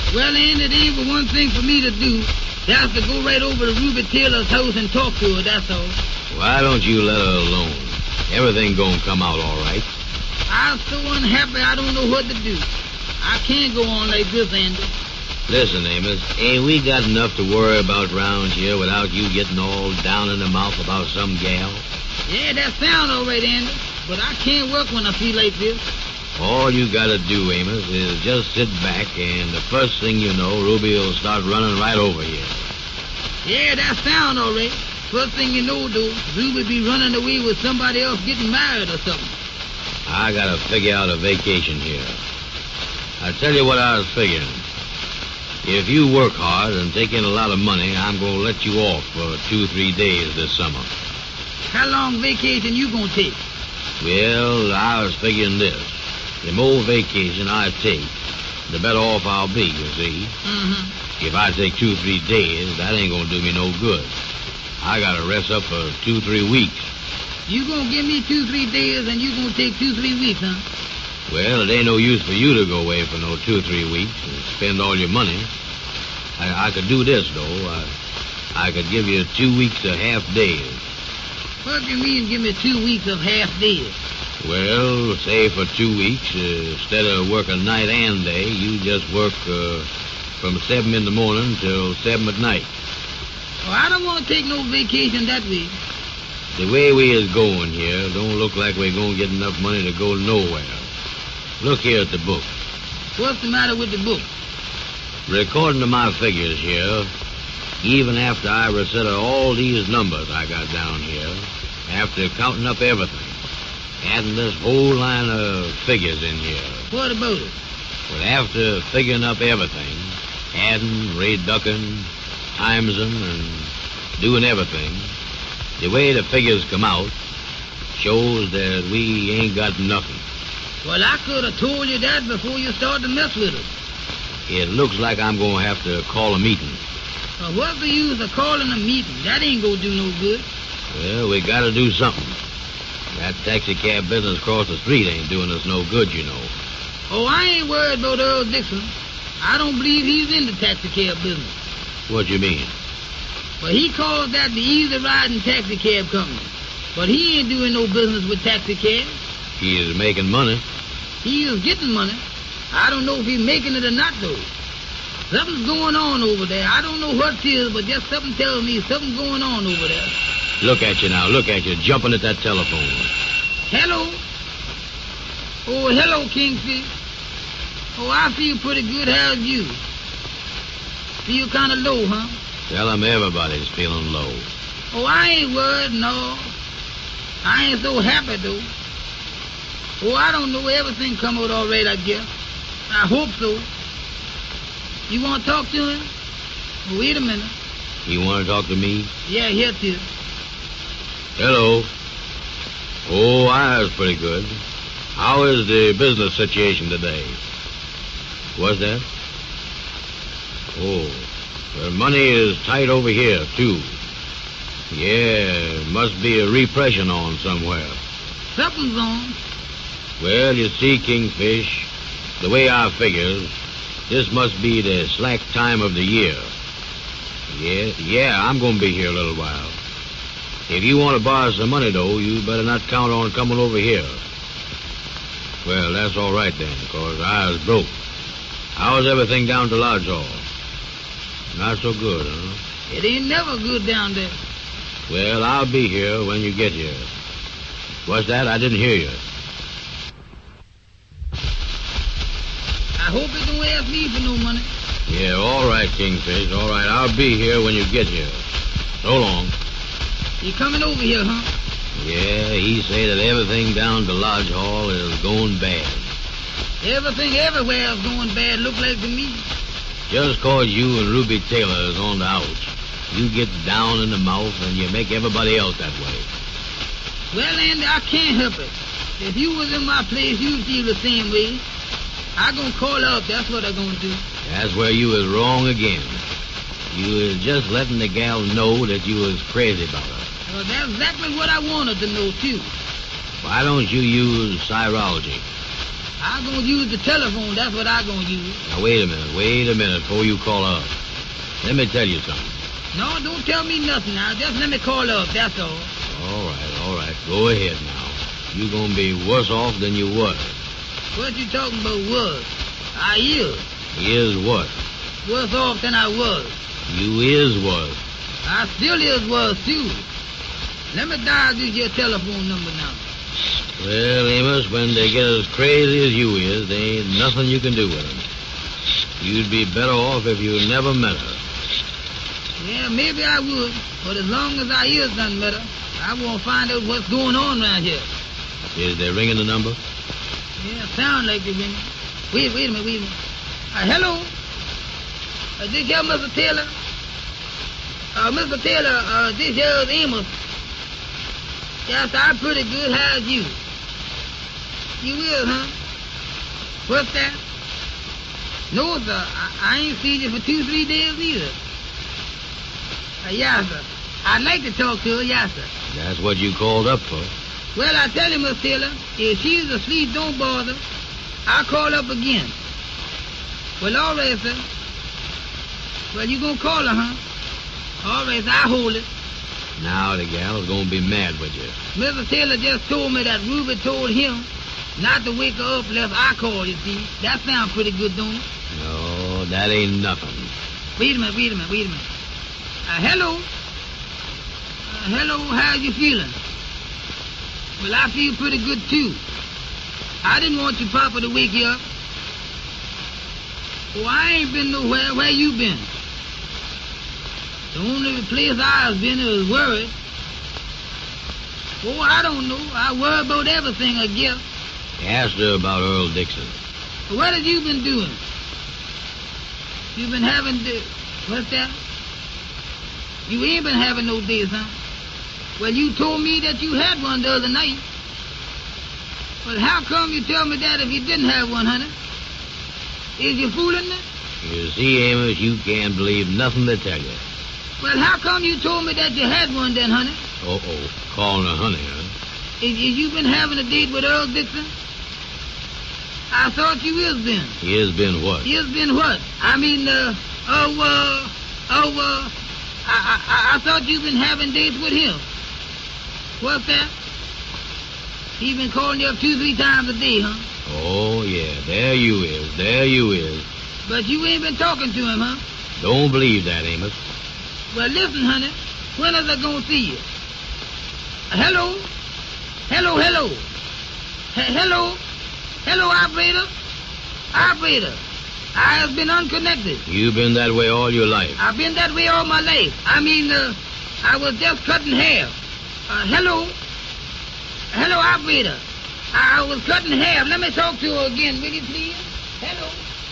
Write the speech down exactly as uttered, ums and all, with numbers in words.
Well, Andy, it ain't but one thing for me to do. That's to go right over to Ruby Taylor's house and talk to her, that's all. Why don't you let her alone? Everything gonna come out all right. I'm so unhappy I don't know what to do. I can't go on like this, Andy. Listen, Amos, ain't we got enough to worry about round here without you getting all down in the mouth about some gal? Yeah, that sound all right, Andy. But I can't work when I feel like this. All you gotta do, Amos, is just sit back, and the first thing you know, Ruby will start running right over here. Yeah, that sound all right. First thing you know, though, Ruby be running away with somebody else getting married or something. I gotta figure out a vacation here. I tell you what I was figuring. If you work hard and take in a lot of money, I'm gonna let you off for two, three days this summer. How long vacation you gonna take? Well, I was figuring this. The more vacation I take, the better off I'll be, you see. Mm-hmm. If I take two, three days, that ain't gonna do me no good. I gotta rest up for two, three weeks. You gonna give me two, three days and you gonna take two, three weeks, huh? Well, it ain't no use for you to go away for no two, three weeks and spend all your money. I, I could do this, though. I, I could give you two weeks of half days. What do you mean give me two weeks of half days? Well, say for two weeks, uh, instead of working night and day, you just work uh, from seven in the morning till seven at night. Oh, I don't want to take no vacation that way. The way we is going here don't look like we're going to get enough money to go nowhere. Look here at the book. What's the matter with the book? According to my figures here, even after I resettle all these numbers I got down here, after counting up everything, adding this whole line of figures in here. What about it? Well, after figuring up everything, adding, reducing, timesing, and doing everything, the way the figures come out shows that we ain't got nothing. Well, I could have told you that before you started to mess with us. It looks like I'm going to have to call a meeting. Well, what's the use of calling a meeting? That ain't going to do no good. Well, we got to do something. That taxi cab business across the street ain't doing us no good, you know. Oh, I ain't worried about Earl Dixon. I don't believe he's in the taxi cab business. What you mean? Well, he calls that the Easy Riding Taxi Cab Company. But he ain't doing no business with taxi cabs. He is making money. He is getting money. I don't know if he's making it or not, though. Something's going on over there. I don't know what it is, but just something tells me something's going on over there. Look at you now. Look at you, jumping at that telephone. Hello? Oh, hello, Kingfish. Oh, I feel pretty good. How's you? Feel kind of low, huh? Tell him everybody's feeling low. Oh, I ain't worried, no. I ain't so happy, though. Oh, I don't know. Everything come out all right, I guess. I hope so. You want to talk to him? Oh, wait a minute. You want to talk to me? Yeah, here it is. Hello. Oh, I was pretty good. How is the business situation today? What's that? Oh, the money is tight over here, too. Yeah, must be a repression on somewhere. Something's on. Well, you see, Kingfish, the way I figures, this must be the slack time of the year. Yeah, yeah, I'm going to be here a little while. If you want to borrow some money, though, you better not count on coming over here. Well, that's all right then, because I was broke. How's everything down to Lodge Hall? Not so good, huh? It ain't never good down there. Well, I'll be here when you get here. What's that? I didn't hear you. I hope you don't ask me for no money. Yeah, all right, Kingfish. All right, I'll be here when you get here. So long. You coming over here, huh? Yeah, he say that everything down to Lodge Hall is going bad. Everything everywhere is going bad, look like to me. Just 'cause you and Ruby Taylor is on the outs, you get down in the mouth and you make everybody else that way. Well, Andy, I can't help it. If you was in my place, you'd feel the same way. I gonna call her up, that's what I gonna do. That's where you was wrong again. You was just letting the gal know that you was crazy about her. Well, that's exactly what I wanted to know, too. Why don't you use serology? I'm going to use the telephone. That's what I'm going to use. Now, wait a minute. Wait a minute before you call up. Let me tell you something. No, don't tell me nothing now. Just let me call up, that's all. All right, all right. Go ahead now. You're going to be worse off than you was. What you talking about was? I is. Is what? Worse off than I was. You is was. I still is was, too. Let me dial this your telephone number now. Well, Amos, when they get as crazy as you is, there ain't nothing you can do with them. You'd be better off if you never met her. Yeah, maybe I would. But as long as I is done met her, I won't find out what's going on around here. Is they ringing the number? Yeah, sound like they're ringing. Wait, wait a minute, wait a minute. Uh, hello? Uh, this here Mister Taylor? Uh, Mister Taylor, uh, this here is Amos. Yes, I'm pretty good. How's you? You will, huh? What's that? No, sir. I, I ain't seen you for two, three days either. Uh, yes, sir. I'd like to talk to her, yes, sir. That's what you called up for. Well, I tell you, Miss Taylor, if she's asleep, don't bother. I'll call up again. Well, all right, sir. Well, you gonna call her, huh? All right, sir, I'll hold it. Now the gal's gonna be mad with you. Mister Taylor just told me that Ruby told him not to wake her up unless I call, you see. That sounds pretty good, don't it? No, that ain't nothing. Wait a minute, wait a minute, wait a minute. Uh, hello? Uh, hello, how you feeling? Well, I feel pretty good, too. I didn't want your papa to wake you up. Oh, I ain't been nowhere. Where you been? The only place I've been is worried. Oh, I don't know. I worry about everything, I guess. Asked her about Earl Dixon. What have you been doing? You've been having the... What's that? You ain't been having no days, huh? Well, you told me that you had one the other night. Well, how come you tell me that if you didn't have one, honey? Is you fooling me? You see, Amos, you can't believe nothing they tell you. Well, how come you told me that you had one then, honey? Uh-oh, calling her honey, huh? Is, is you been having a date with Earl Dixon? I thought you is been. He has been what? He has been what? I mean, uh, oh, uh, oh, uh, I, I, I thought you been having dates with him. What's that? He been calling you up two, three times a day, huh? Oh, yeah, there you is, there you is. But you ain't been talking to him, huh? Don't believe that, Amos. Well, listen, honey, when is I gonna see you? Uh, hello? Hello, hello. H- hello? Hello, operator? Operator, I have been unconnected. You've been that way all your life. I've been that way all my life. I mean, uh, I was just cutting hair. Uh, hello? Hello, operator. I, I was cutting hair. Let me talk to her again, will you please? Hello?